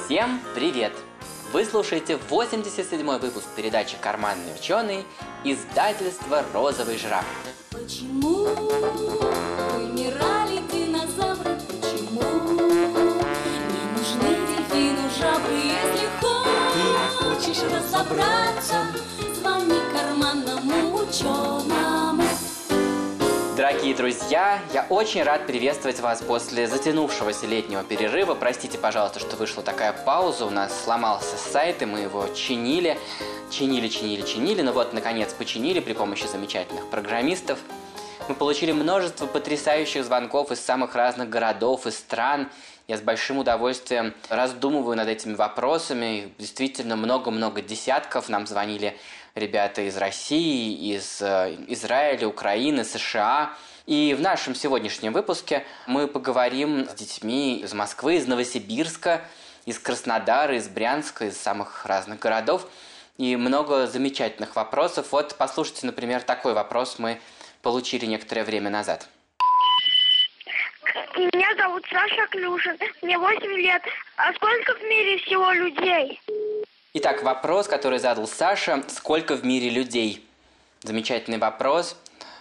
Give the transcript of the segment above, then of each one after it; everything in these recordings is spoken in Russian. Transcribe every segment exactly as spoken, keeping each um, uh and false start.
Всем привет! Вы слушаете восемьдесят седьмой выпуск передачи «Карманный ученый» издательства «Розовый жираф». Почему вымирали динозавры? Почему не нужны дельфину жабры? Если хочешь разобраться, звони карманному ученому. Дорогие друзья, я очень рад приветствовать вас после затянувшегося летнего перерыва. Простите, пожалуйста, что вышла такая пауза. У нас сломался сайт, и мы его чинили. Чинили, чинили, чинили. Но вот, наконец, починили при помощи замечательных программистов. Мы получили множество потрясающих звонков из самых разных городов и стран. Я с большим удовольствием раздумываю над этими вопросами. Их действительно много-много десятков. Нам звонили ребята из России, из Израиля, Украины, США. И в нашем сегодняшнем выпуске мы поговорим с детьми из Москвы, из Новосибирска, из Краснодара, из Брянска, из самых разных городов. И много замечательных вопросов. Вот послушайте, например, такой вопрос мы получили некоторое время назад. Меня зовут Саша Клюшин, мне восемь лет. А сколько в мире всего людей? Итак, вопрос, который задал Саша: сколько в мире людей? Замечательный вопрос.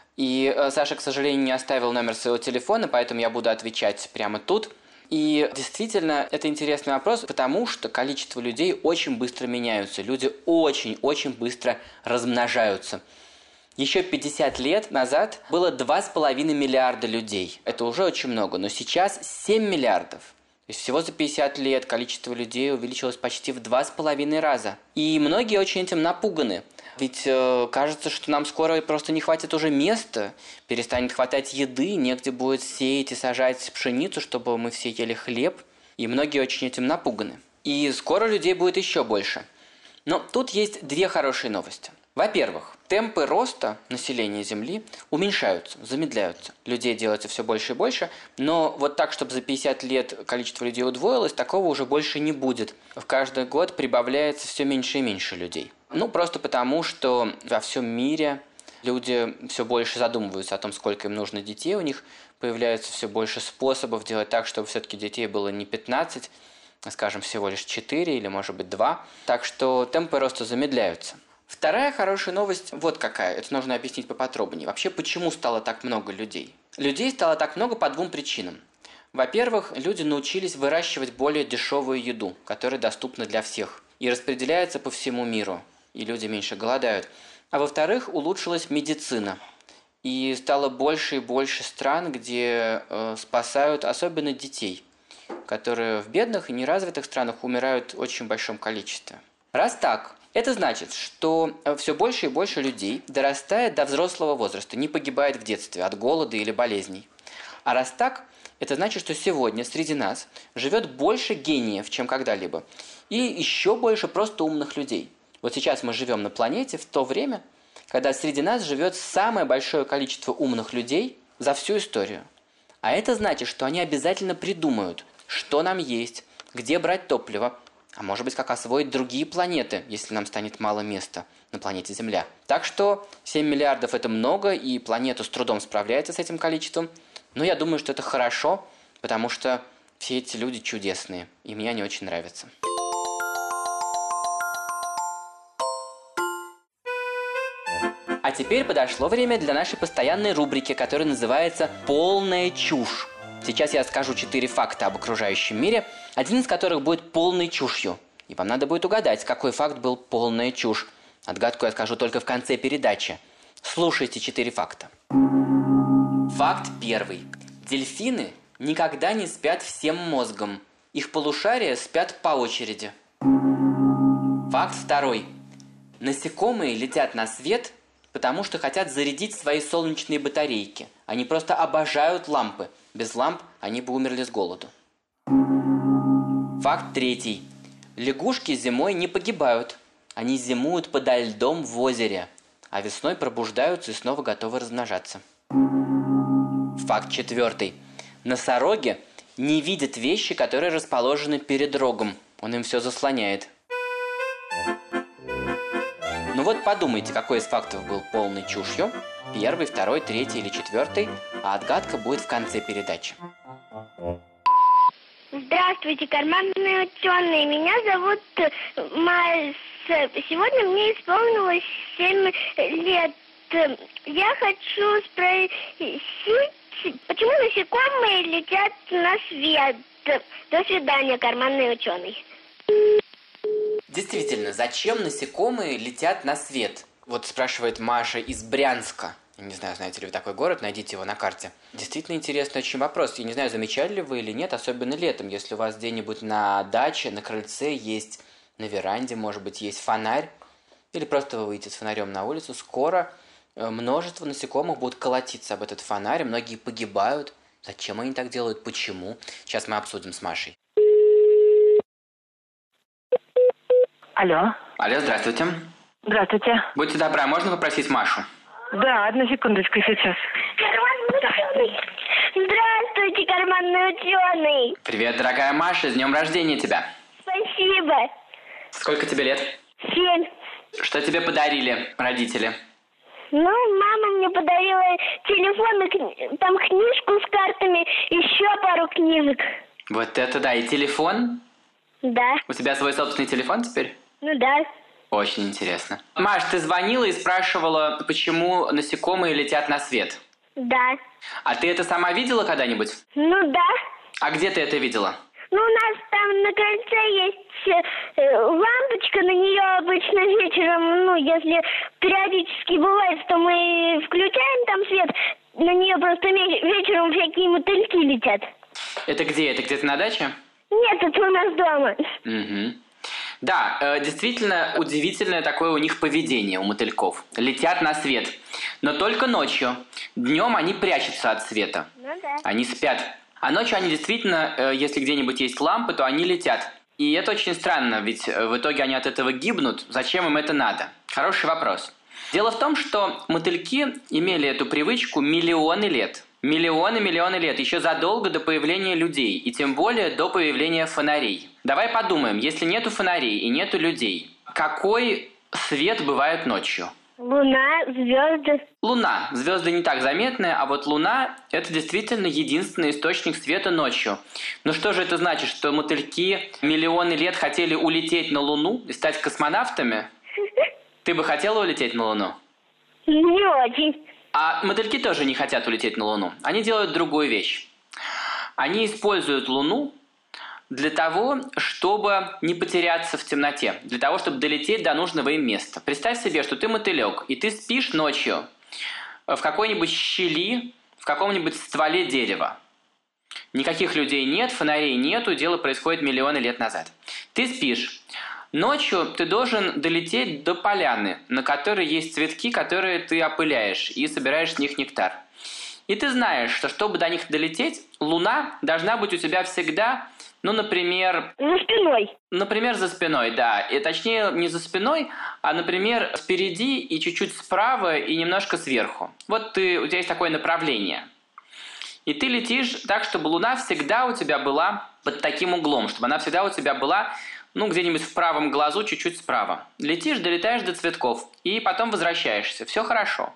И Саша, к сожалению, не оставил номер своего телефона, поэтому я буду отвечать прямо тут. И действительно, это интересный вопрос, потому что количество людей очень быстро меняются. Люди очень-очень быстро размножаются. Еще пятьдесят лет назад было два с половиной миллиарда людей. Это уже очень много, но сейчас семь миллиардов. То есть всего за пятьдесят лет количество людей увеличилось почти в два с половиной раза. И многие очень этим напуганы. Ведь э, кажется, что нам скоро просто не хватит уже места, перестанет хватать еды, негде будет сеять и сажать пшеницу, чтобы мы все ели хлеб. И многие очень этим напуганы. И скоро людей будет еще больше. Но тут есть две хорошие новости. Во-первых, темпы роста населения Земли уменьшаются, замедляются. Людей делается все больше и больше, но вот так, чтобы за пятьдесят лет количество людей удвоилось, такого уже больше не будет. В каждый год прибавляется все меньше и меньше людей. Ну, просто потому, что во всем мире люди все больше задумываются о том, сколько им нужно детей. У них появляется все больше способов делать так, чтобы все-таки детей было не пятнадцать, а, скажем, всего лишь четыре или, может быть, два. Так что темпы роста замедляются. Вторая хорошая новость вот какая, это нужно объяснить поподробнее. Вообще, почему стало так много людей? Людей стало так много по двум причинам. Во-первых, люди научились выращивать более дешевую еду, которая доступна для всех, и распределяется по всему миру, и люди меньше голодают. А во-вторых, улучшилась медицина, и стало больше и больше стран, где э, спасают особенно детей, которые в бедных и неразвитых странах умирают в очень большом количестве. Раз так, это значит, что все больше и больше людей дорастает до взрослого возраста, не погибает в детстве от голода или болезней. А раз так, это значит, что сегодня среди нас живет больше гениев, чем когда-либо, и еще больше просто умных людей. Вот сейчас мы живем на планете в то время, когда среди нас живет самое большое количество умных людей за всю историю. А это значит, что они обязательно придумают, что нам есть, где брать топливо, а может быть, как освоить другие планеты, если нам станет мало места на планете Земля. Так что семь миллиардов – это много, и планета с трудом справляется с этим количеством. Но я думаю, что это хорошо, потому что все эти люди чудесные, и мне они очень нравятся. А теперь подошло время для нашей постоянной рубрики, которая называется «Полная чушь». Сейчас я скажу четыре факта об окружающем мире, один из которых будет полной чушью. И вам надо будет угадать, какой факт был полная чушь. Отгадку я скажу только в конце передачи. Слушайте четыре факта. Факт первый. Дельфины никогда не спят всем мозгом. Их полушария спят по очереди. Факт второй. Насекомые летят на свет, потому что хотят зарядить свои солнечные батарейки. Они просто обожают лампы. Без ламп они бы умерли с голоду. Факт третий. Лягушки зимой не погибают. Они зимуют подо льдом в озере, а весной пробуждаются и снова готовы размножаться. Факт четвертый. Носороги не видят вещи, которые расположены перед рогом. Он им все заслоняет. Ну вот подумайте, какой из фактов был полной чушью. Первый, второй, третий или четвертый. А отгадка будет в конце передачи. Угу. Здравствуйте, карманные ученые. Меня зовут Майя. Сегодня мне исполнилось семь лет. Я хочу спросить, почему насекомые летят на свет? До свидания, карманный ученый. Действительно, зачем насекомые летят на свет? Вот спрашивает Маша из Брянска. Я не знаю, знаете ли вы такой город, найдите его на карте. Действительно интересный очень вопрос. Я не знаю, замечали ли вы или нет, особенно летом, если у вас где-нибудь на даче, на крыльце есть, на веранде, может быть, есть фонарь, или просто вы выйдете с фонарем на улицу, скоро множество насекомых будут колотиться об этот фонарь, многие погибают. Зачем они так делают? Почему? Сейчас мы обсудим с Машей. Алло. Алло, здравствуйте. Здравствуйте. Будьте добры, можно попросить Машу? Да, одну секундочку сейчас. Здравствуйте, карманный ученый. Привет, дорогая Маша, с днем рождения тебя. Спасибо. Сколько тебе лет? Семь. Что тебе подарили родители? Ну, мама мне подарила телефон, и кни- там книжку с картами, еще пару книжек. Вот это да, и телефон? Да. У тебя свой собственный телефон теперь? Ну да. Очень интересно. Маш, ты звонила и спрашивала, почему насекомые летят на свет. Да. А ты это сама видела когда-нибудь? Ну да. А где ты это видела? Ну, у нас там на крыльце есть э, лампочка, на нее обычно вечером, ну, если периодически бывает, что мы включаем там свет, на нее просто ме- вечером всякие мотыльки летят. Это где? Это где-то на даче? Нет, это у нас дома. Угу. Да, э, действительно удивительное такое у них поведение, у мотыльков. Летят на свет. Но только ночью. Днем они прячутся от света. Ну да. Они спят. А ночью они действительно, э, если где-нибудь есть лампы, то они летят. И это очень странно, ведь э, в итоге они от этого гибнут. Зачем им это надо? Хороший вопрос. Дело в том, что мотыльки имели эту привычку миллионы лет. Миллионы-миллионы лет, еще задолго до появления людей, и тем более до появления фонарей. Давай подумаем, если нету фонарей и нету людей, какой свет бывает ночью? Луна, звезды. Луна. Звезды не так заметны, а вот Луна – это действительно единственный источник света ночью. Но что же это значит, что мотыльки миллионы лет хотели улететь на Луну и стать космонавтами? Ты бы хотела улететь на Луну? Не очень. А мотыльки тоже не хотят улететь на Луну. Они делают другую вещь. Они используют Луну для того, чтобы не потеряться в темноте, для того, чтобы долететь до нужного им места. Представь себе, что ты мотылек, и ты спишь ночью в какой-нибудь щели, в каком-нибудь стволе дерева. Никаких людей нет, фонарей нету, дело происходит миллионы лет назад. Ты спишь. Ночью ты должен долететь до поляны, на которой есть цветки, которые ты опыляешь и собираешь с них нектар. И ты знаешь, что чтобы до них долететь, Луна должна быть у тебя всегда, ну, например... За спиной. Например, за спиной, да. И точнее, не за спиной, а, например, спереди и чуть-чуть справа и немножко сверху. Вот ты, у тебя есть такое направление. И ты летишь так, чтобы Луна всегда у тебя была под таким углом, чтобы она всегда у тебя была... ну, где-нибудь в правом глазу, чуть-чуть справа. Летишь, долетаешь до цветков, и потом возвращаешься. Все хорошо.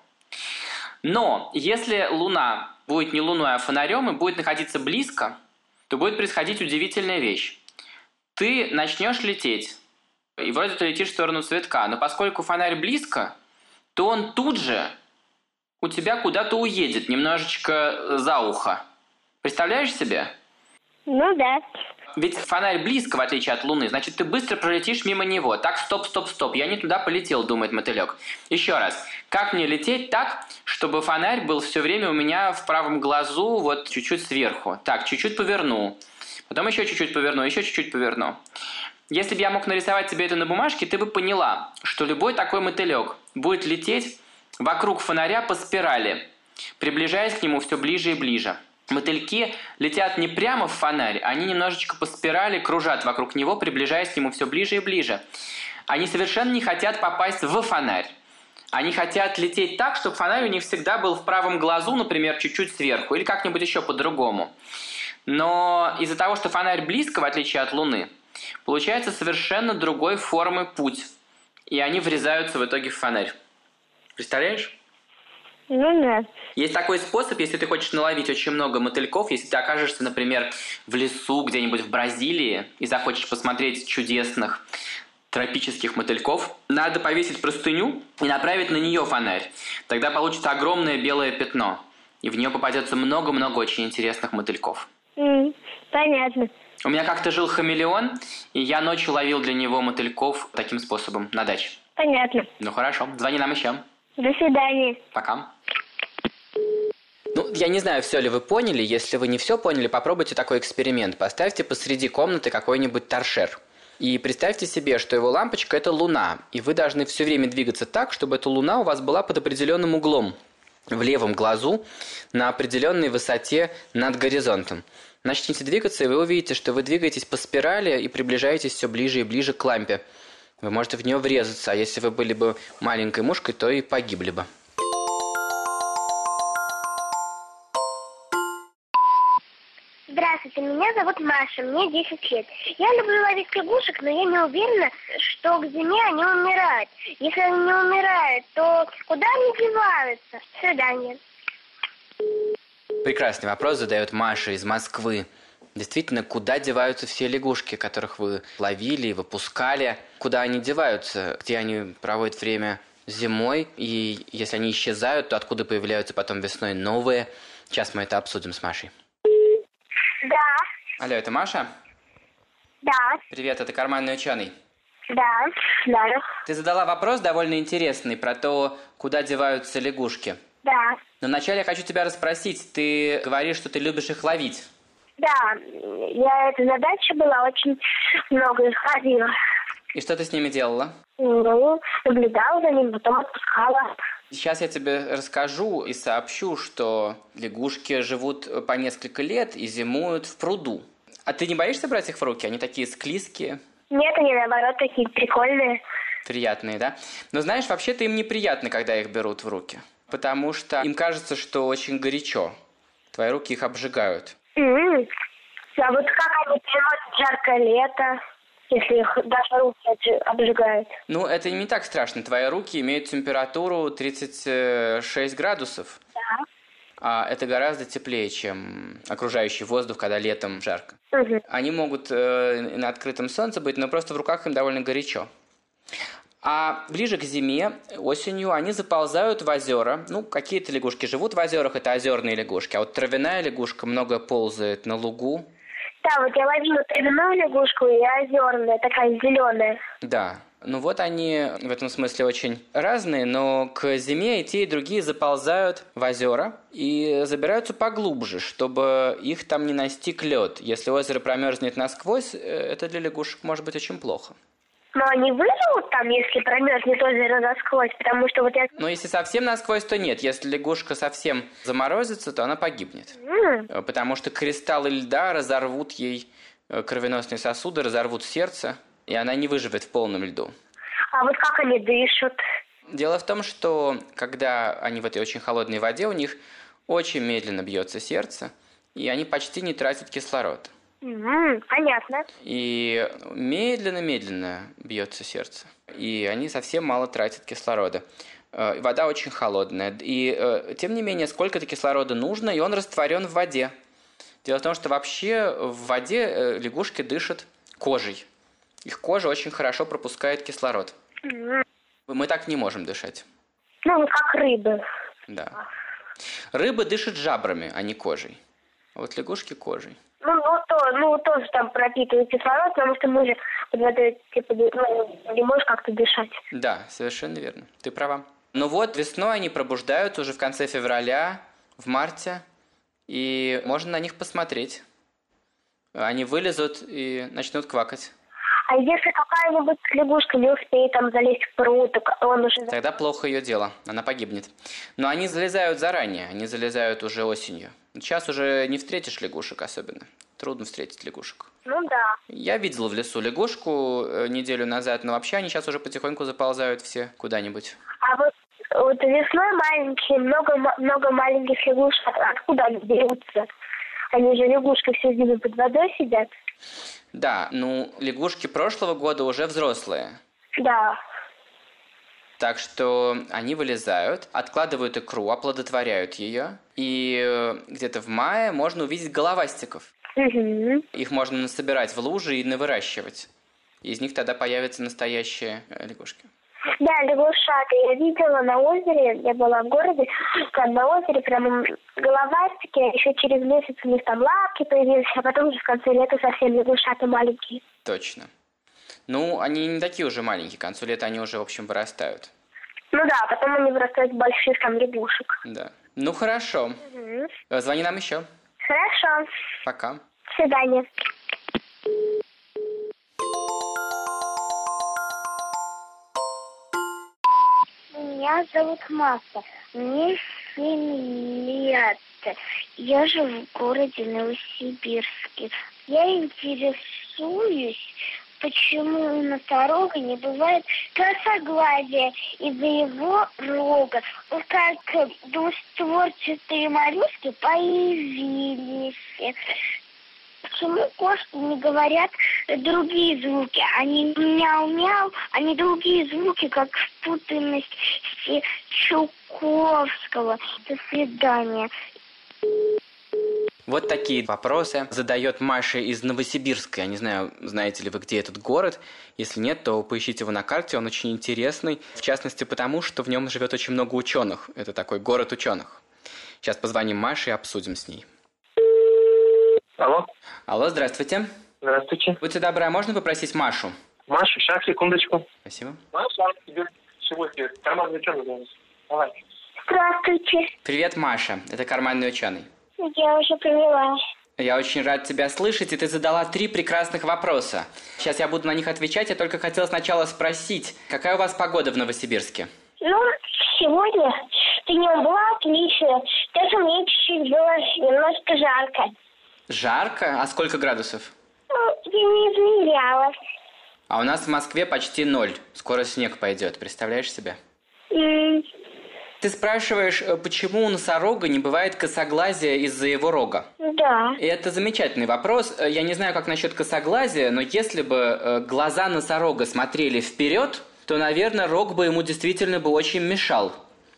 Но если Луна будет не Луной, а фонарем, и будет находиться близко, то будет происходить удивительная вещь. Ты начнешь лететь, и вроде ты летишь в сторону цветка, но поскольку фонарь близко, то он тут же у тебя куда-то уедет, немножечко за ухо. Представляешь себе? Ну да. Ведь фонарь близко, в отличие от Луны, значит, ты быстро пролетишь мимо него. Так, стоп, стоп, стоп, я не туда полетел, думает мотылек. Еще раз, как мне лететь так, чтобы фонарь был все время у меня в правом глазу, вот чуть-чуть сверху. Так, чуть-чуть поверну, потом еще чуть-чуть поверну, еще чуть-чуть поверну. Если бы я мог нарисовать тебе это на бумажке, ты бы поняла, что любой такой мотылек будет лететь вокруг фонаря по спирали, приближаясь к нему все ближе и ближе. Мотыльки летят не прямо в фонарь, они немножечко по спирали кружат вокруг него, приближаясь к нему все ближе и ближе. Они совершенно не хотят попасть в фонарь. Они хотят лететь так, чтобы фонарь у них всегда был в правом глазу, например, чуть-чуть сверху, или как-нибудь еще по-другому. Но из-за того, что фонарь близко, в отличие от Луны, получается совершенно другой формы путь. И они врезаются в итоге в фонарь. Представляешь? Ну да. Есть такой способ, если ты хочешь наловить очень много мотыльков, если ты окажешься, например, в лесу где-нибудь в Бразилии и захочешь посмотреть чудесных тропических мотыльков, надо повесить простыню и направить на нее фонарь. Тогда получится огромное белое пятно, и в нее попадется много-много очень интересных мотыльков. М, понятно. У меня как-то жил хамелеон, и я ночью ловил для него мотыльков таким способом на даче. Понятно. Ну хорошо, звони нам еще. До свидания. Пока. Ну, я не знаю, все ли вы поняли. Если вы не все поняли, попробуйте такой эксперимент. Поставьте посреди комнаты какой-нибудь торшер. И представьте себе, что его лампочка – это луна. И вы должны все время двигаться так, чтобы эта луна у вас была под определенным углом. В левом глазу на определенной высоте над горизонтом. Начните двигаться, и вы увидите, что вы двигаетесь по спирали и приближаетесь все ближе и ближе к лампе. Вы можете в нее врезаться, а если вы были бы маленькой мушкой, то и погибли бы. Здравствуйте, меня зовут Маша, мне десять лет. Я люблю ловить лягушек, но я не уверена, что к зиме они умирают. Если они не умирают, то куда они деваются? До свидания. Прекрасный вопрос задает Маша из Москвы. Действительно, куда деваются все лягушки, которых вы ловили и выпускали? Куда они деваются? Где они проводят время зимой? И если они исчезают, то откуда появляются потом весной новые? Сейчас мы это обсудим с Машей. Да. Алло, это Маша? Да. Привет, это карманный ученый. Да. Да. Ты задала вопрос довольно интересный про то, куда деваются лягушки. Да. Но вначале я хочу тебя расспросить. Ты говоришь, что ты любишь их ловить. Да. Я эта задача была, очень много их ходила. И что ты с ними делала? Ну, наблюдала за ними, потом отпускала. Сейчас я тебе расскажу и сообщу, что лягушки живут по несколько лет и зимуют в пруду. А ты не боишься брать их в руки? Они такие склизкие. Нет, они наоборот такие прикольные. Приятные, да? Но знаешь, вообще-то им неприятно, когда их берут в руки. Потому что им кажется, что очень горячо. Твои руки их обжигают. Mm-hmm. А вот как они переносят жаркое лето, если их даже руки обжигают? Ну, это не так страшно. Твои руки имеют температуру тридцать шесть градусов. Да. А это гораздо теплее, чем окружающий воздух, когда летом жарко. Угу. Они могут э, на открытом солнце быть, но просто в руках им довольно горячо. А ближе к зиме, осенью, они заползают в озера. Ну, какие-то лягушки живут в озерах, это озерные лягушки. А вот травяная лягушка много ползает на лугу. Да, вот я ловила травяную лягушку и озерная, такая зеленая. Да. Ну вот они в этом смысле очень разные, но к зиме и те, и другие заползают в озера и забираются поглубже, чтобы их там не настиг лед. Если озеро промерзнет насквозь, это для лягушек может быть очень плохо. Но они выживут там, если промерзнет озеро насквозь, потому что вот я... Но если совсем насквозь, то нет. Если лягушка совсем заморозится, то она погибнет. Mm. Потому что кристаллы льда разорвут ей кровеносные сосуды, разорвут сердце, и она не выживет в полном льду. А вот как они дышат? Дело в том, что когда они в этой очень холодной воде, у них очень медленно бьется сердце, и они почти не тратят кислород. Mm, понятно. И медленно-медленно бьется сердце. И они совсем мало тратят кислорода. Вода очень холодная. И тем не менее, сколько-то кислорода нужно, и он растворен в воде. Дело в том, что вообще в воде лягушки дышат кожей. Их кожа очень хорошо пропускает кислород. Mm. Мы так не можем дышать. Ну, вот как рыбы. Да. Рыбы дышат жабрами, а не кожей. А вот лягушки кожей. Ну, ну, то, ну, тоже там пропитывают кислород, потому что мы же под водой, типа, ну, не можешь как-то дышать. Да, совершенно верно. Ты права. Ну вот, весной они пробуждаются уже в конце февраля, в марте, и можно на них посмотреть. Они вылезут и начнут квакать. А если какая-нибудь лягушка не успеет там залезть в пруд, то он уже... Тогда плохо ее дело, она погибнет. Но они залезают заранее, они залезают уже осенью. Сейчас уже не встретишь лягушек особенно. Трудно встретить лягушек. Ну да. Я видел в лесу лягушку неделю назад, но вообще они сейчас уже потихоньку заползают все куда-нибудь. А вот, вот весной маленькие, много, много маленьких лягушек, откуда они берутся? Они же лягушки всю зиму под водой сидят. Да, ну лягушки прошлого года уже взрослые. Да. Так что они вылезают, откладывают икру, оплодотворяют ее, и где-то в мае можно увидеть головастиков. Угу. Их можно насобирать в лужи и навыращивать. Из них тогда появятся настоящие лягушки. Да, лягушата. Я видела на озере, я была в городе, там на озере прям головастики, а еще через месяц у них там лапки появились, а потом уже в конце лета совсем лягушата маленькие. Точно. Ну, они не такие уже маленькие, к концу лета они уже, в общем, вырастают. Ну да, потом они вырастают в больших там лягушек. Да. Ну, хорошо. Угу. Звони нам еще. Хорошо. Пока. До свидания. Меня зовут Маша. Мне семь лет. Я живу в городе Новосибирске. Я интересуюсь, почему у носорога не бывает косоглазия из-за его рога. Как двустворчатые моллюски появились. Почему кошки не говорят другие звуки? Они мяу-мяу, они другие звуки, как спутанность Чуковского. До свидания. Вот такие вопросы задает Маша из Новосибирска. Я не знаю, знаете ли вы, где этот город. Если нет, то поищите его на карте, он очень интересный. В частности, потому что в нем живет очень много ученых. Это такой город ученых. Сейчас позвоним Маше и обсудим с ней. Алло. Алло, здравствуйте. Здравствуйте. Будьте добры, а можно попросить Машу? Маша, сейчас, секундочку. Спасибо. Маша, тебе сегодня карманный ученый голос. Давай. Здравствуйте. Привет, Маша. Это карманный ученый. Я уже поняла. Я очень рад тебя слышать, и ты задала три прекрасных вопроса. Сейчас я буду на них отвечать, я только хотела сначала спросить, какая у вас погода в Новосибирске? Ну, сегодня днем было отлично. Даже мне чуть-чуть было немножко жарко. Жарко? А сколько градусов? Ну, я не измеряла. А у нас в Москве почти ноль. Скоро снег пойдет, представляешь себе? М, Ты спрашиваешь, почему у носорога не бывает косоглазия из-за его рога? Да. И это замечательный вопрос. Я не знаю, как насчет косоглазия, но если бы глаза носорога смотрели вперед, то, наверное, рог бы ему действительно бы очень мешал.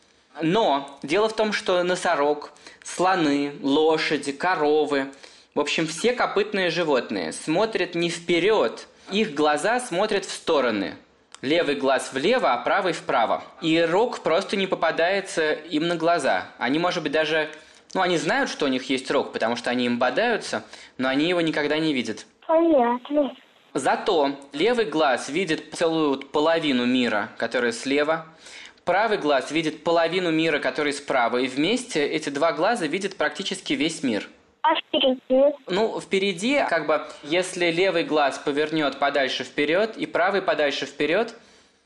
Но дело в том, что носорог, слоны, лошади, коровы, в общем, все копытные животные смотрят не вперед, их глаза смотрят в стороны. Левый глаз влево, а правый вправо. И рог просто не попадается им на глаза. Они, может быть, даже... Ну, они знают, что у них есть рог, потому что они им бодаются, но они его никогда не видят. Понятно. Зато левый глаз видит целую половину мира, которая слева. Правый глаз видит половину мира, который справа. И вместе эти два глаза видят практически весь мир. А впереди? Ну, впереди, как бы, если левый глаз повернет подальше вперед и правый подальше вперед,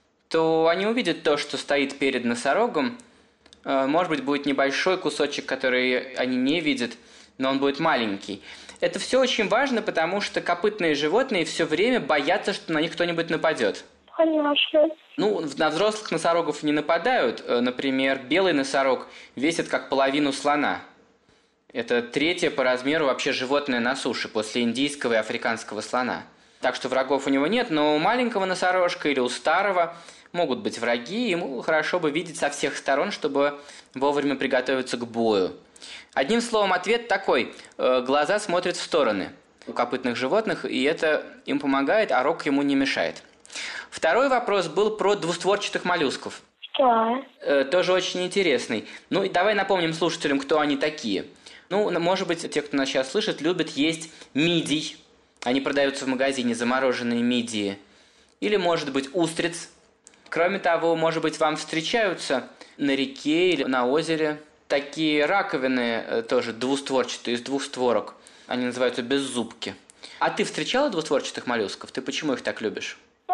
то они увидят то, что стоит перед носорогом. Может быть, будет небольшой кусочек, который они не видят, но он будет маленький. Это все очень важно, потому что копытные животные все время боятся, что на них кто-нибудь нападет. Конечно. Ну, на взрослых носорогов не нападают. Например, белый носорог весит как половину слона. Это третье по размеру вообще животное на суше, после индийского и африканского слона. Так что врагов у него нет, но у маленького носорожка или у старого могут быть враги, и ему хорошо бы видеть со всех сторон, чтобы вовремя приготовиться к бою. Одним словом, ответ такой. Глаза смотрят в стороны у копытных животных, и это им помогает, а рог ему не мешает. Второй вопрос был про двустворчатых моллюсков. Да. Тоже очень интересный. Ну, и давай напомним слушателям, кто они такие. Ну, может быть, те, кто нас сейчас слышит, любят есть мидий. Они продаются в магазине, замороженные мидии. Или, может быть, устриц. Кроме того, может быть, вам встречаются на реке или на озере такие раковины, тоже двустворчатые, из двух створок. Они называются беззубки. А ты встречала двустворчатых моллюсков? Ты почему их так любишь? Да.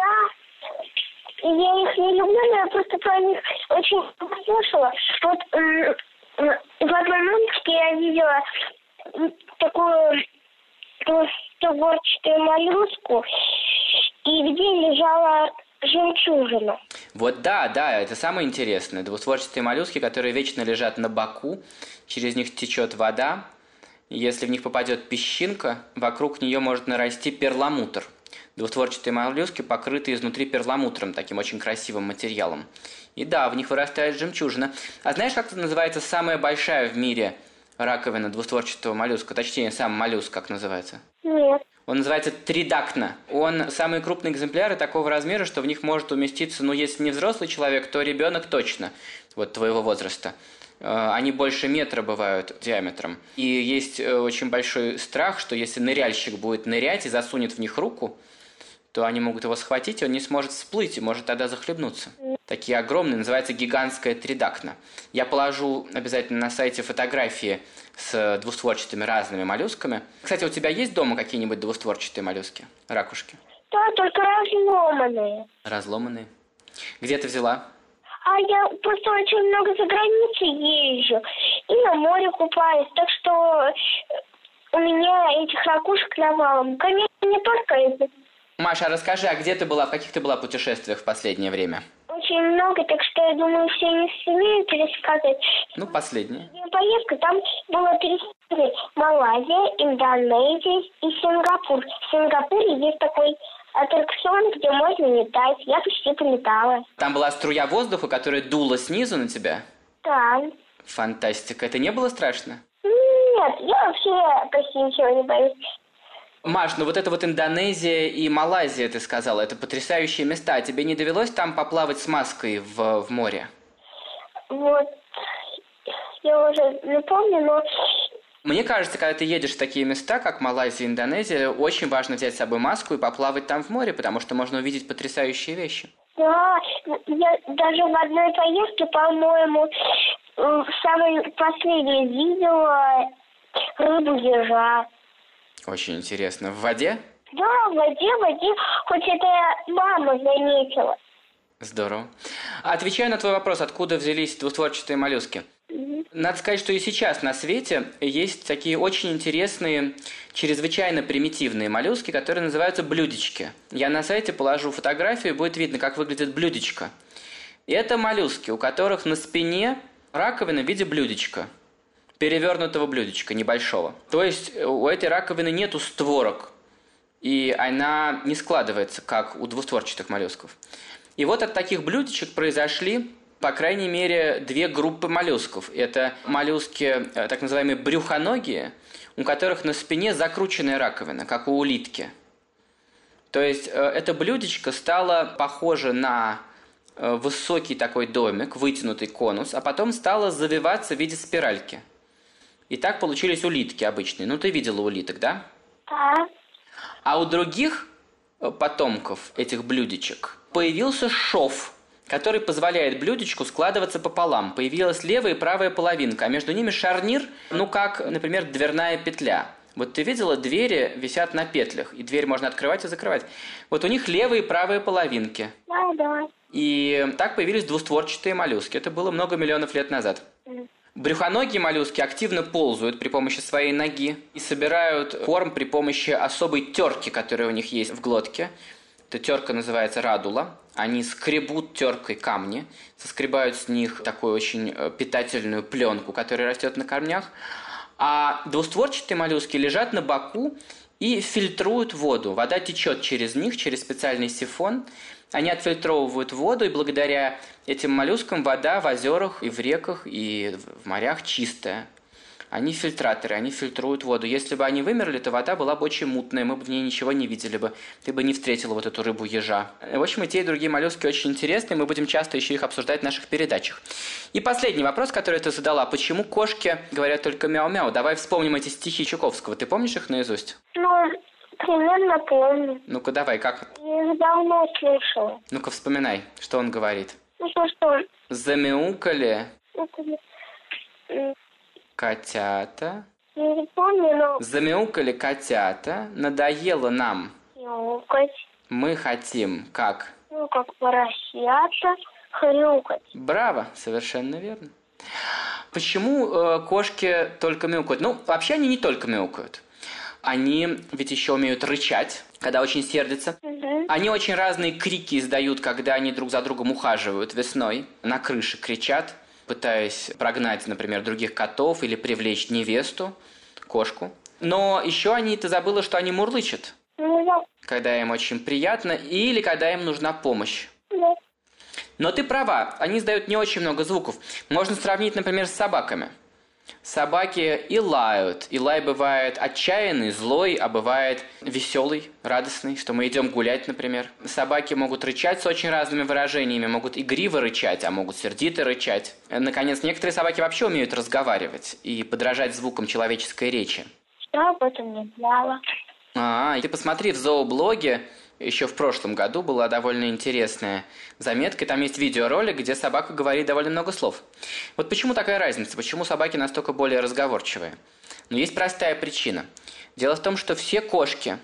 Я их не люблю, но я просто про них очень слышала. Вот м- м- в одном мультике я видела такую двустворчатую моллюску, и где лежала жемчужина. Вот да, да, это самое интересное. Двустворчатые моллюски, которые вечно лежат на боку, через них течет вода. Если в них попадет песчинка, вокруг нее может нарасти перламутр. Двустворчатые моллюски покрыты изнутри перламутром, таким очень красивым материалом. И да, в них вырастает жемчужина. А знаешь, как называется самая большая в мире раковина двустворчатого моллюска? Точнее, сам моллюск, как называется? Нет. Он называется тридактна. Он самые крупные экземпляры такого размера, что в них может уместиться, ну, если не взрослый человек, то ребенок точно, вот твоего возраста. Они больше метра бывают диаметром. И есть очень большой страх, что если ныряльщик будет нырять и засунет в них руку, то они могут его схватить, и он не сможет всплыть, и может тогда захлебнуться. Такие огромные, называется гигантская тридактна. Я положу обязательно на сайте фотографии с двустворчатыми разными моллюсками. Кстати, у тебя есть дома какие-нибудь двустворчатые моллюски, ракушки? Да, только разломанные. Разломанные. Где ты взяла? А я просто очень много за границей езжу и на море купаюсь, так что у меня этих ракушек навалом. Конечно, не только это. Маша, расскажи, а где ты была, в каких ты была путешествиях в последнее время? Очень много, так что я думаю, все не сумею пересказать. Ну, последнее. Поездка, там было три страны. Малайзия, Индонезия и Сингапур. В Сингапуре есть такой аттракцион, где можно летать. Я почти полетала. Там была струя воздуха, которая дула снизу на тебя? Да. Фантастика. Это не было страшно? Нет, я вообще почти ничего не боюсь. Маш, ну вот это вот Индонезия и Малайзия, ты сказала, это потрясающие места. Тебе не довелось там поплавать с маской в, в море? Вот, я уже не помню, но... Мне кажется, когда ты едешь в такие места, как Малайзия и Индонезия, очень важно взять с собой маску и поплавать там в море, потому что можно увидеть потрясающие вещи. Да, я даже в одной поездке, по-моему, в самой последней видела рыбу-ежа. Очень интересно. В воде? Да, в воде, в воде, хоть это мама заметила. Здорово. Отвечаю на твой вопрос, откуда взялись двустворчатые моллюски. Mm-hmm. Надо сказать, что и сейчас на свете есть такие очень интересные, чрезвычайно примитивные моллюски, которые называются блюдечки. Я на сайте положу фотографию, и будет видно, как выглядит блюдечко. И это моллюски, у которых на спине раковина в виде блюдечка. Перевернутого блюдечка, небольшого. То есть у этой раковины нету створок, и она не складывается, как у двустворчатых моллюсков. И вот от таких блюдечек произошли, по крайней мере, две группы моллюсков. Это моллюски, так называемые брюхоногие, у которых на спине закрученная раковина, как у улитки. То есть это блюдечко стало похоже на высокий такой домик, вытянутый конус, а потом стало завиваться в виде спиральки. И так получились улитки обычные. Ну, ты видела улиток, да? Да. А у других потомков этих блюдечек появился шов, который позволяет блюдечку складываться пополам. Появилась левая и правая половинка, а между ними шарнир, ну, как, например, дверная петля. Вот ты видела, двери висят на петлях, и дверь можно открывать и закрывать. Вот у них левые и правые половинки. Да, да. И так появились двустворчатые моллюски. Это было много миллионов лет назад. Mm. Брюхоногие моллюски активно ползают при помощи своей ноги и собирают корм при помощи особой терки, которая у них есть в глотке. Эта терка называется радула. Они скребут теркой камни, соскребают с них такую очень питательную пленку, которая растет на камнях. А двустворчатые моллюски лежат на боку и фильтруют воду. Вода течет через них, через специальный сифон. Они отфильтровывают воду, и благодаря этим моллюскам вода в озерах и в реках, и в морях чистая. Они фильтраторы, они фильтруют воду. Если бы они вымерли, то вода была бы очень мутная, мы бы в ней ничего не видели бы. Ты бы не встретила вот эту рыбу-ежа. В общем, и те, и другие моллюски очень интересные, мы будем часто еще их обсуждать в наших передачах. И последний вопрос, который ты задала. Почему кошки говорят только мяу-мяу? Давай вспомним эти стихи Чуковского. Ты помнишь их наизусть? Ну, примерно помню. Ну-ка, давай, как? Я их давно слышала. Ну-ка, вспоминай, что он говорит. Ну, что, что? Замяукали Это... котята. Я не помню, но... Замяукали котята. Надоело нам. Мяукать. Мы хотим как? Ну, как поросята хрюкать. Браво, совершенно верно. Почему э, кошки только мяукают? Ну, вообще они не только мяукают. Они ведь еще умеют рычать, когда очень сердятся. Угу. Они очень разные крики издают, когда они друг за другом ухаживают весной. На крыше кричат, пытаясь прогнать, например, других котов или привлечь невесту, кошку. Но еще они, ты забыла, что они мурлычут. Ну, да. Когда им очень приятно или когда им нужна помощь. Да. Но ты права, они издают не очень много звуков. Можно сравнить, например, с собаками. Собаки и лают. И лай бывает отчаянный, злой, а бывает веселый, радостный, что мы идем гулять, например. Собаки могут рычать с очень разными выражениями, могут игриво рычать, а могут сердито рычать. Наконец, некоторые собаки вообще умеют разговаривать и подражать звукам человеческой речи. Что об этом не знала. А, ты посмотри, в зооблоге еще в прошлом году была довольно интересная заметка. Там есть видеоролик, где собака говорит довольно много слов. Вот почему такая разница? Почему собаки настолько более разговорчивые? Ну, есть простая причина. Дело в том, что все кошки,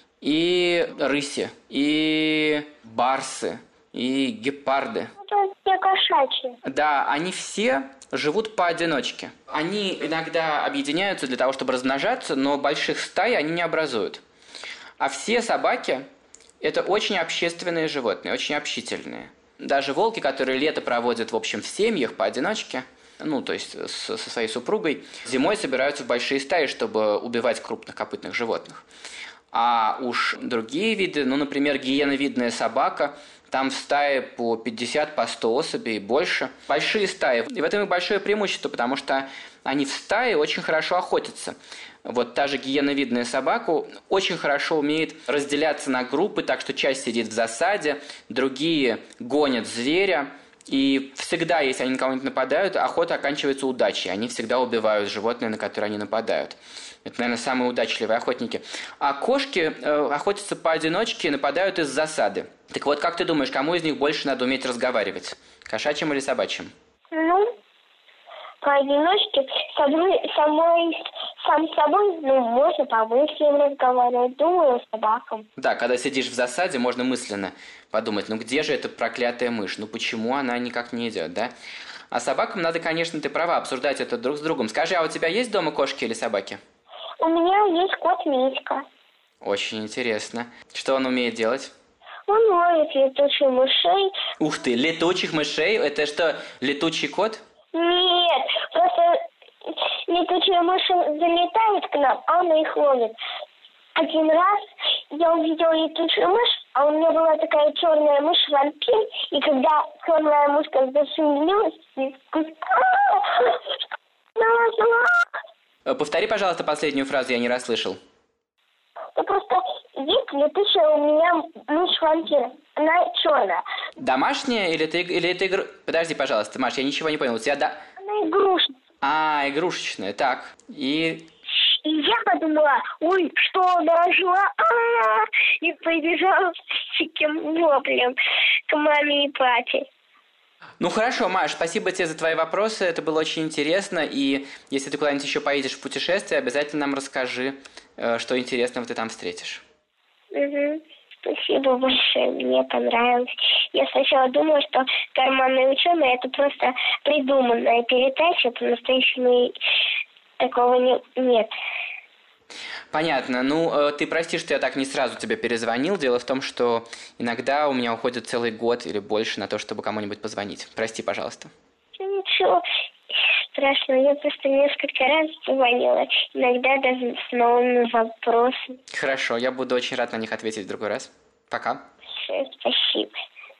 и рыси, и барсы, и гепарды, Это все кошачьи. да, они все живут поодиночке. Они иногда объединяются для того, чтобы размножаться, но больших стай они не образуют. А все собаки – это очень общественные животные, очень общительные. Даже волки, которые лето проводят, в общем, в семьях поодиночке, ну, то есть со, со своей супругой, зимой собираются в большие стаи, чтобы убивать крупных копытных животных. А уж другие виды, ну, например, гиеновидная собака, там в стае по пятьдесят, по сто особей, больше. Большие стаи. И в этом их большое преимущество, потому что они в стае очень хорошо охотятся. Вот та же гиеновидная собака очень хорошо умеет разделяться на группы, так что часть сидит в засаде, другие гонят зверя. И всегда, если они на кого-нибудь нападают, охота оканчивается удачей. Они всегда убивают животное, на которое они нападают. Это, наверное, самые удачливые охотники. А кошки э, охотятся поодиночке и нападают из засады. Так вот, как ты думаешь, кому из них больше надо уметь разговаривать? Кошачьим или собачьим? Ну, поодиночке, самой, самой, сам с собой, ну, можно по мыслям разговаривать, думаю, с собакам. Да, когда сидишь в засаде, можно мысленно подумать, ну где же эта проклятая мышь? Ну почему она никак не идет, да? А собакам надо, конечно, ты права, обсуждать это друг с другом. Скажи, а у тебя есть дома кошки или собаки? У меня есть кот Митька. Очень интересно. Что он умеет делать? Он ловит летучих мышей. Ух ты, летучих мышей? Это что, летучий кот? Нет, просто летучие мыши залетают к нам, а он их ловит. Один раз я увидела летучую мышь, а у меня была такая черная мышь-вампир, и когда черная мышка зашевелилась, Повтори, пожалуйста, последнюю фразу, я не расслышал. Ну просто есть летучая у меня мышь-вампир, она черная. Домашняя или это, или это игру... Подожди, пожалуйста, Маш, я ничего не понял. У тебя да... Она игрушечная. А, игрушечная, так. И... И я подумала, ой, что она ожила, а-а-а, и побежала с таким воплем к маме и папе. Ну хорошо, Маш, спасибо тебе за твои вопросы, это было очень интересно, и если ты куда-нибудь еще поедешь в путешествие, обязательно нам расскажи, что интересного ты там встретишь. Угу. Спасибо большое, мне понравилось. Я сначала думала, что «Карманные ученые» — это просто придуманная передача, по-настоящему такого не, нет. Понятно. Ну, ты прости, что я так не сразу тебе перезвонил. Дело в том, что иногда у меня уходит целый год или больше на то, чтобы кому-нибудь позвонить. Прости, пожалуйста. Ничего страшного. Я просто несколько раз звонила. Иногда даже с новыми вопросами. Хорошо, я буду очень рад на них ответить в другой раз. Пока. Все, спасибо.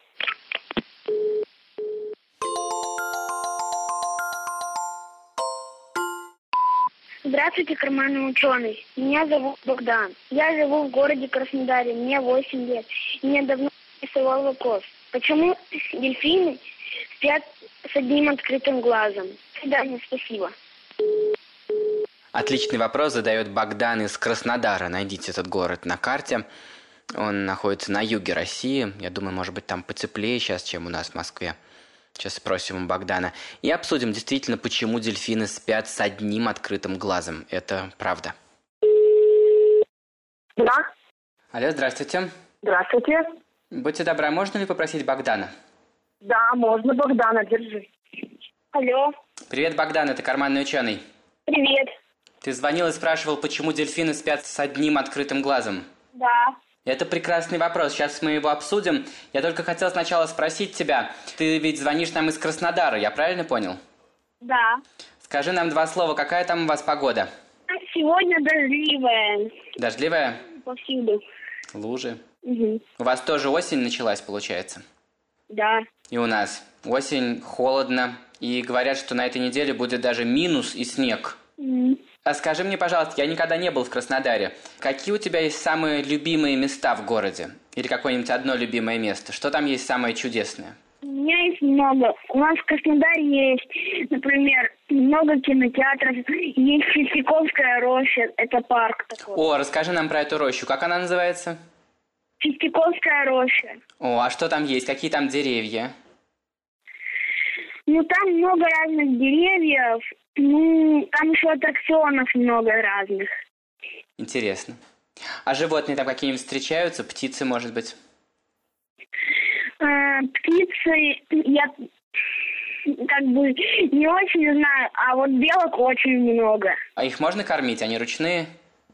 Здравствуйте, карманный ученый. Меня зовут Богдан. Я живу в городе Краснодаре, мне восемь лет. И мне давно интересовал вопрос, почему дельфины спят с одним открытым глазом? Да, спасибо. Отличный вопрос задает Богдан из Краснодара. Найдите этот город на карте. Он находится на юге России. Я думаю, может быть, там потеплее сейчас, чем у нас в Москве. Сейчас спросим у Богдана. И обсудим действительно, почему дельфины спят с одним открытым глазом. Это правда. Да. Алло, здравствуйте. Здравствуйте. Будьте добры, можно ли попросить Богдана? Да, можно, Богдана, держи. Алло. Привет, Богдан, это карманный ученый. Привет. Ты звонил и спрашивал, почему дельфины спят с одним открытым глазом. Да. Это прекрасный вопрос, сейчас мы его обсудим. Я только хотел сначала спросить тебя, ты ведь звонишь нам из Краснодара, я правильно понял? Да. Скажи нам два слова, какая там у вас погода? Сегодня дождливая. Дождливая? Повсюду. Лужи. Угу. У вас тоже осень началась, получается? Да. И у нас осень, холодно. И говорят, что на этой неделе будет даже минус и снег. М. А скажи мне, пожалуйста, я никогда не был в Краснодаре. Какие у тебя есть самые любимые места в городе? Или какое-нибудь одно любимое место? Что там есть самое чудесное? У меня есть много. У нас в Краснодаре есть, например, много кинотеатров. Есть Чистяковская роща, это парк такой. О, расскажи нам про эту рощу. Как она называется? Чистяковская роща. О, а что там есть? Какие там деревья? Ну, там много разных деревьев. Ну, там еще аттракционов много разных. Интересно. А животные там какие-нибудь встречаются? Птицы, может быть? Э, птицы я как бы не очень знаю, а вот белок очень много. А их можно кормить? Они ручные?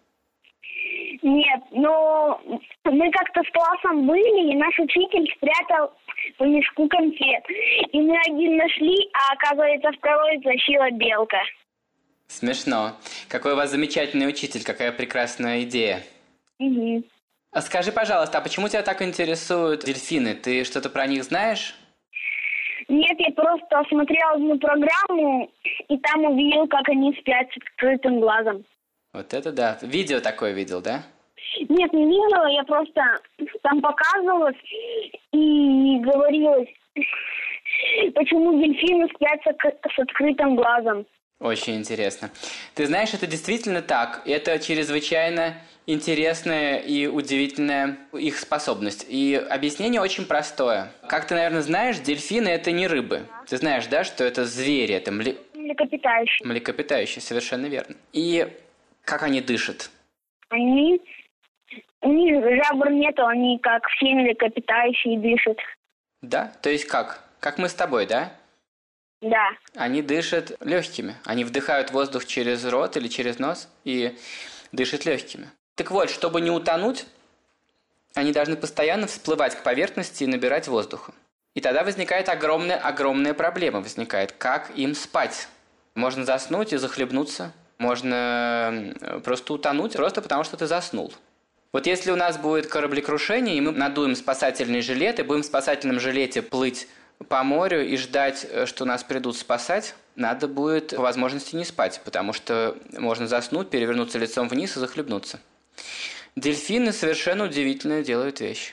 Нет, но мы как-то с классом были, и наш учитель спрятал по мешку конфет. И мы один нашли, а оказывается, второй тащила белка. Смешно. Какой у вас замечательный учитель, какая прекрасная идея. Угу. А скажи, пожалуйста, а почему тебя так интересуют дельфины? Ты что-то про них знаешь? Нет, я просто смотрел одну программу, и там увидел, как они спят с открытым глазом. Вот это да. Видео такое видел, да? Нет, не видела, я просто там показывалась и говорилось, почему дельфины спят с открытым глазом. Очень интересно. Ты знаешь, это действительно так. Это чрезвычайно интересная и удивительная их способность. И объяснение очень простое. Как ты, наверное, знаешь, дельфины – это не рыбы. Ты знаешь, да, что это звери, это мле... Млекопитающие. млекопитающие, совершенно верно. И как они дышат? Они... У них жабр нету, они как все млекопитающие дышат. Да? То есть как? Как мы с тобой, да? Да. Они дышат легкими. Они вдыхают воздух через рот или через нос и дышат легкими. Так вот, чтобы не утонуть, они должны постоянно всплывать к поверхности и набирать воздуха. И тогда возникает огромная-огромная проблема. Возникает, как им спать. Можно заснуть и захлебнуться. Можно просто утонуть, просто потому что ты заснул. Вот если у нас будет кораблекрушение, и мы надуем спасательный жилет, и будем в спасательном жилете плыть по морю и ждать, что нас придут спасать, надо будет по возможности не спать, потому что можно заснуть, перевернуться лицом вниз и захлебнуться. Дельфины совершенно удивительно делают вещь.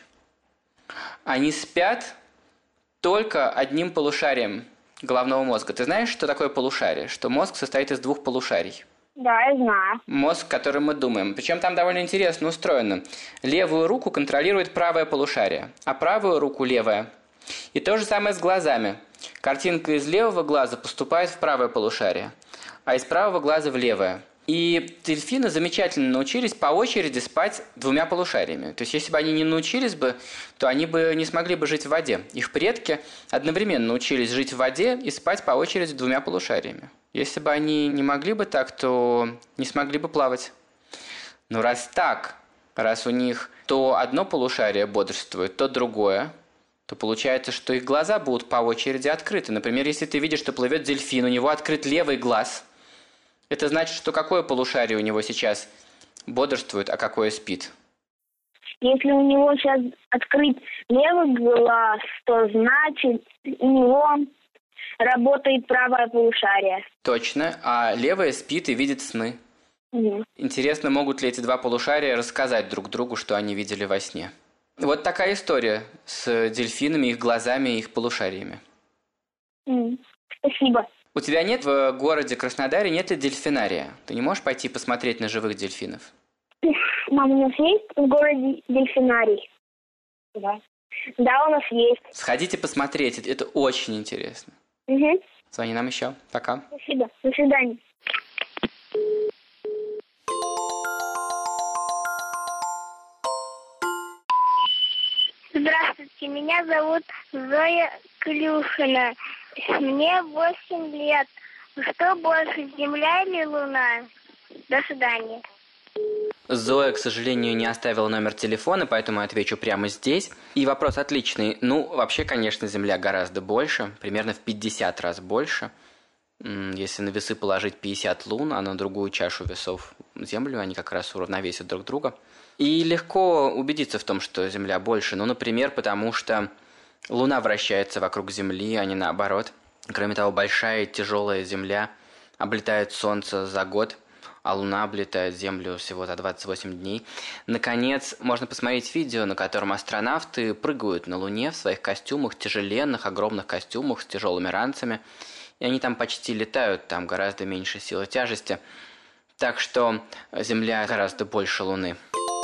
Они спят только одним полушарием головного мозга. Ты знаешь, что такое полушарие? Что мозг состоит из двух полушарий. Да, я знаю. Мозг, которым мы думаем. Причем там довольно интересно устроено. Левую руку контролирует правое полушарие, а правую руку левая. И то же самое с глазами. Картинка из левого глаза поступает в правое полушарие, а из правого глаза в левое. И дельфины замечательно научились по очереди спать двумя полушариями. То есть, если бы они не научились бы, то они бы не смогли бы жить в воде. Их предки одновременно научились жить в воде и спать по очереди двумя полушариями. Если бы они не могли бы так, то не смогли бы плавать. Но раз так, раз у них то одно полушарие бодрствует, то другое, то получается, что их глаза будут по очереди открыты. Например, если ты видишь, что плывет дельфин, у него открыт левый глаз, это значит, что какое полушарие у него сейчас бодрствует, а какое спит? Если у него сейчас открыт левый глаз, то значит у него работает правое полушарие. Точно, а левое спит и видит сны. Угу. Интересно, могут ли эти два полушария рассказать друг другу, что они видели во сне? Вот такая история с дельфинами, их глазами и их полушариями. Угу. Спасибо. У тебя нет в городе Краснодаре, нет ли дельфинария? Ты не можешь пойти посмотреть на живых дельфинов? Мам, у нас есть в городе дельфинарий? Да. Да, у нас есть. Сходите посмотреть, это очень интересно. Угу. Звони нам еще. Пока. Спасибо. До свидания. Здравствуйте, меня зовут Зоя Клюшина. Мне восемь лет. Что больше, Земля или Луна? До свидания. Зоя, к сожалению, не оставила номер телефона, поэтому я отвечу прямо здесь. И вопрос отличный. Ну, вообще, конечно, Земля гораздо больше, примерно в пятьдесят раз больше. Если на весы положить пятьдесят лун, а на другую чашу весов Землю, они как раз уравновесят друг друга. И легко убедиться в том, что Земля больше. Ну, например, потому что Луна вращается вокруг Земли, а не наоборот. Кроме того, большая и тяжелая Земля облетает Солнце за год, а Луна облетает Землю всего за двадцать восемь дней. Наконец, можно посмотреть видео, на котором астронавты прыгают на Луне в своих костюмах, тяжеленных, огромных костюмах с тяжелыми ранцами. И они там почти летают, там гораздо меньше силы тяжести. Так что Земля гораздо больше Луны.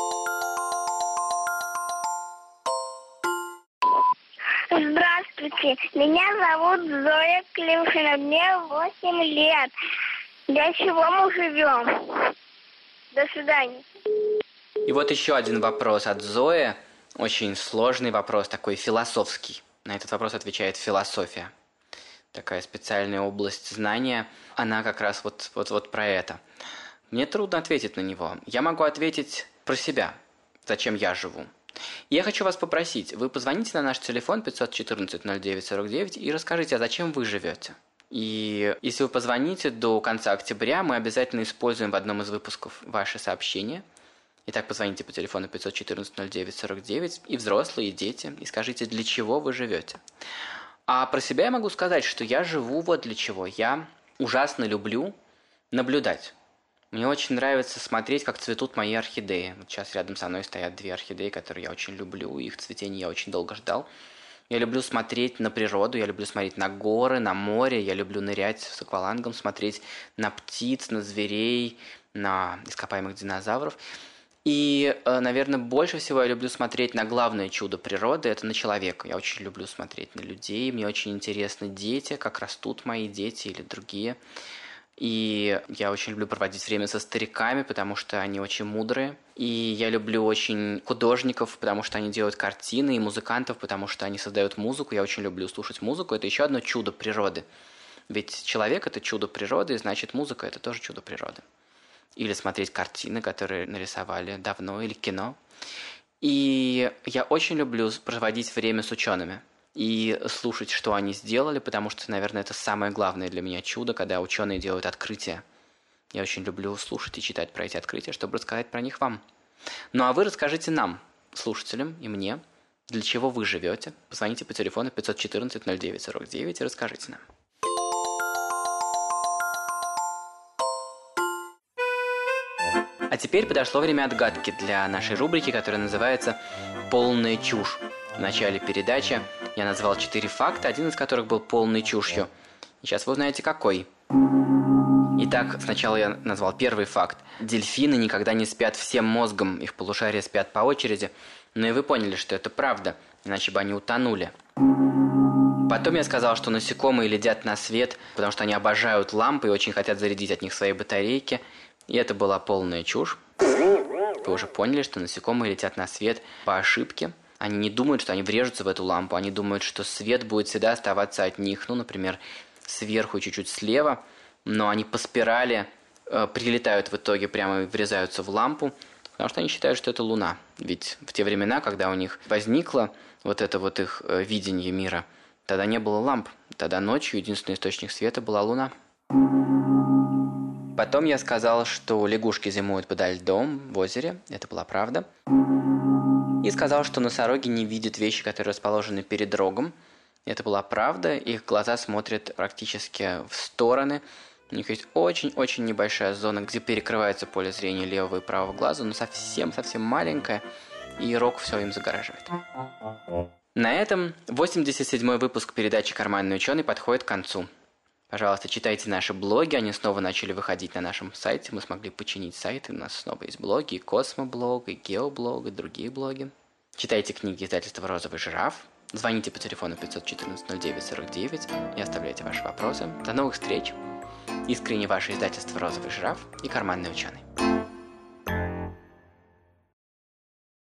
Здравствуйте, меня зовут Зоя Клюшина, мне восемь лет. Для чего мы живем? До свидания. И вот еще один вопрос от Зои. Очень сложный вопрос, такой философский. На этот вопрос отвечает философия. Такая специальная область знания. Она как раз вот, вот, вот про это. Мне трудно ответить на него. Я могу ответить про себя. Зачем я живу? И я хочу вас попросить, вы позвоните на наш телефон пятьсот четырнадцать ноль девять сорок девять и расскажите, а зачем вы живете. И если вы позвоните до конца октября, мы обязательно используем в одном из выпусков ваши сообщения. Итак, позвоните по телефону пятьсот четырнадцать ноль девять сорок девять, и взрослые, и дети, и скажите, для чего вы живете. А про себя я могу сказать, что я живу вот для чего. Я ужасно люблю наблюдать. Мне очень нравится смотреть, как цветут мои орхидеи. Вот сейчас рядом со мной стоят две орхидеи, которые я очень люблю, их цветение я очень долго ждал. Я люблю смотреть на природу, я люблю смотреть на горы, на море, я люблю нырять с аквалангом, смотреть на птиц, на зверей, на ископаемых динозавров. И, наверное, больше всего я люблю смотреть на главное чудо природы – это на человека. Я очень люблю смотреть на людей, мне очень интересны дети, как растут мои дети или другие. И я очень люблю проводить время со стариками, потому что они очень мудрые. И я люблю очень художников, потому что они делают картины, и музыкантов, потому что они создают музыку. Я очень люблю слушать музыку. Это еще одно чудо природы. Ведь человек – это чудо природы, и значит, музыка – это тоже чудо природы. Или смотреть картины, которые нарисовали давно, или кино. И я очень люблю проводить время с учеными и слушать, что они сделали, потому что, наверное, это самое главное для меня чудо, когда ученые делают открытия. Я очень люблю слушать и читать про эти открытия, чтобы рассказать про них вам. Ну а вы расскажите нам, слушателям и мне, для чего вы живете. Позвоните по телефону пятьсот четырнадцать ноль девять сорок девять и расскажите нам. А теперь подошло время отгадки для нашей рубрики, которая называется «Полная чушь». В начале передачи я назвал четыре факта, один из которых был полной чушью. И сейчас вы узнаете, какой. Итак, сначала я назвал первый факт. Дельфины никогда не спят всем мозгом, их полушария спят по очереди. Но и вы поняли, что это правда, иначе бы они утонули. Потом я сказал, что насекомые летят на свет, потому что они обожают лампы и очень хотят зарядить от них свои батарейки. И это была полная чушь. Вы уже поняли, что насекомые летят на свет по ошибке. Они не думают, что они врежутся в эту лампу. Они думают, что свет будет всегда оставаться от них. Ну, например, сверху и чуть-чуть слева. Но они по спирали э, прилетают в итоге, прямо врезаются в лампу. Потому что они считают, что это Луна. Ведь в те времена, когда у них возникло вот это вот их э, видение мира, тогда не было ламп. Тогда ночью единственный источник света была Луна. Потом я сказал, что лягушки зимуют подо льдом в озере. Это была правда. И сказал, что носороги не видят вещи, которые расположены перед рогом. Это была правда. Их глаза смотрят практически в стороны. У них есть очень-очень небольшая зона, где перекрывается поле зрения левого и правого глаза, но совсем-совсем маленькая, и рог все им загораживает. На этом восемьдесят седьмой выпуск передачи «Карманный ученый» подходит к концу. Пожалуйста, читайте наши блоги, они снова начали выходить на нашем сайте, мы смогли починить сайт, и у нас снова есть блоги, и Космоблог, и Геоблог, и другие блоги. Читайте книги издательства «Розовый жираф», звоните по телефону пятьсот четырнадцать ноль девять сорок девять и оставляйте ваши вопросы. До новых встреч! Искренне ваше издательство «Розовый жираф» и «Карманный ученый».